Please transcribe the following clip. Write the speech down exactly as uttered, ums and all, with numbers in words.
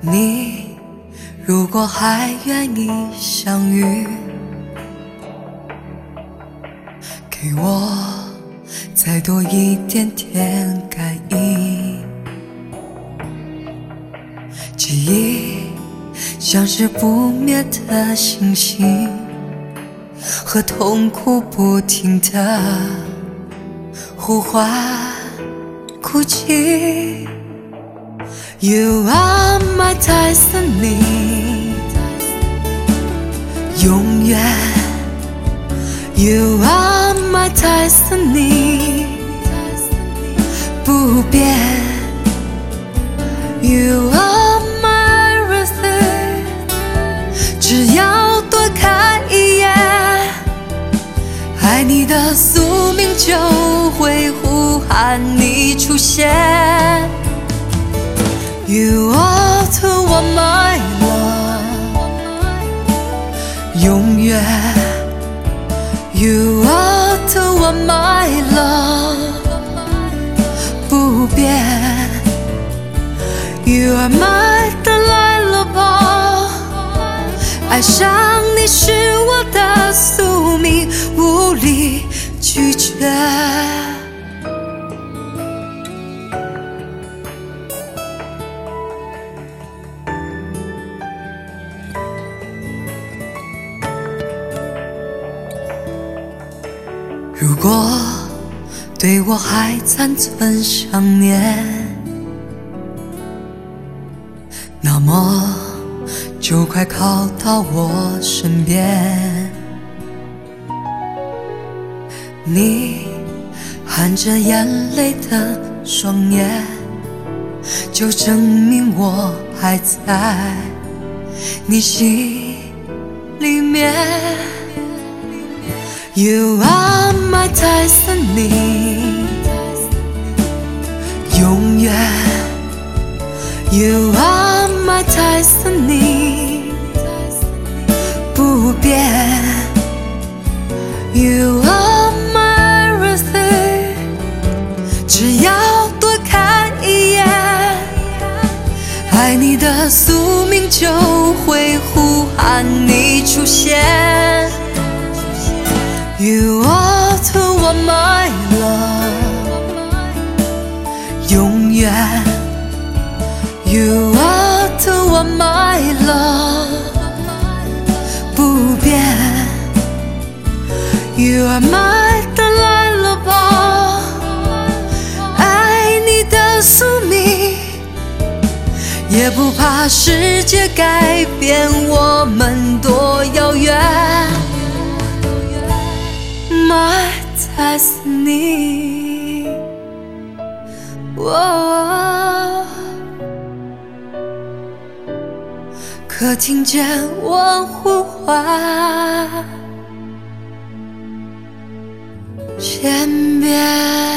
你如果还愿意相遇，给我再多一点点感应。记忆像是不灭的星星，和痛苦不停的呼唤哭泣。You are my destiny， 永远。You are my destiny， 不变。You are my everything， 只要多看一眼，爱你的宿命就会呼喊你出现。You are the one my love， 永远。You are the one my love， 不变。You are my delight， 爱上你是我的宿命，无力拒绝。如果对我还残存想念，那么就快靠到我身边。你含着眼泪的双眼，就证明我还在你心里面。You are my destiny， 永远。You are my destiny， 不变。You are my everything， 只要多看一眼，爱你的宿命就会呼喊你出现。You are the one my love， 永远。You are the one my love， 不变。You are my delight， 爱你的宿命，也不怕世界改变我们多遥远。My destiny， 哦，可听见我呼唤，千遍。